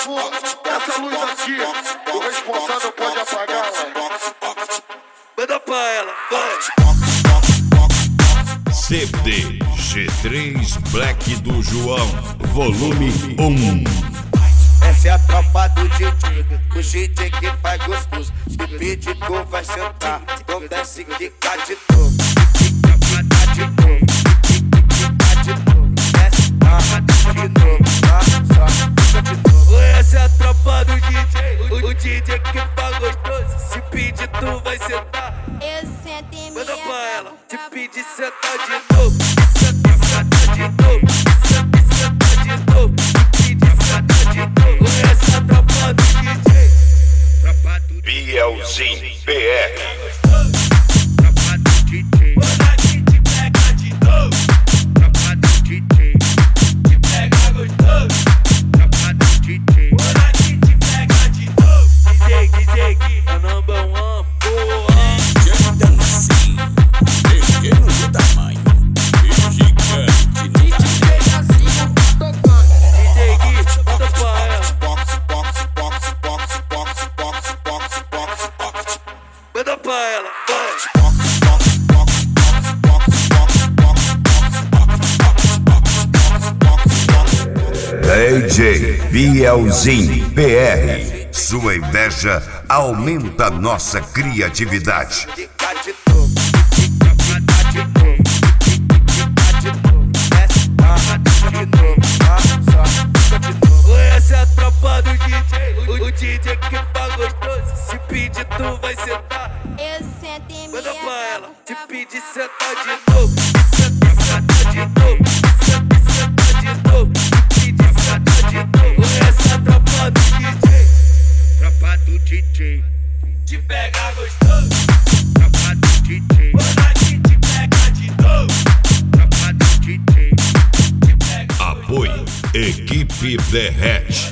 favor, essa luz aqui, o responsável pode apagá-la. Manda pra ela, vai. CD G3 Black do João, volume 1. Essa é a tropa do DJ, o DJ que faz gostoso. Se pedir tu vai sentar, então desce que tá de novo. Fica tá de novo, fica de novo. Desce, de novo, só fica de novo. Essa é a tropa do DJ, o DJ que faz gostoso. Se pedir tu vai sentar, Eu sento em manda minha pra ela. cama. Se pedir senta de novo, senta de novo, senta de novo. Se pedir senta de novo. Essa é a tropa do DJ, tropa do Bielzinho BR. tropa do DJ. Quando a gente pega de novo, tropa do DJ. Se pega gostoso, tropa do DJ. Quando a gente pega de novo, DJ que é number one, porra. Pequeno do tamanho e gigante no DJ Gui, manda pra ela. Manda pra ela, vai. DJ Bielzinho BR. Sua inveja aumenta nossa criatividade. Fica de novo, fica de novo, fica de novo. Desce, de novo, só fica de novo. Essa é a tropa do DJ, o DJ que faz gostoso. Se pedir tu vai sentar, Eu sento em minha manda pra ela. cama. Se pedir senta de novo, senta de novo, senta de novo. Se pedir senta de novo. Essa é a tropa do DJ, tropa do DJ. Te pega gostoso, tropa do DJ. Quando a gente pega de novo, tropa do DJ. Te pega. Apoio Equipe Derrete.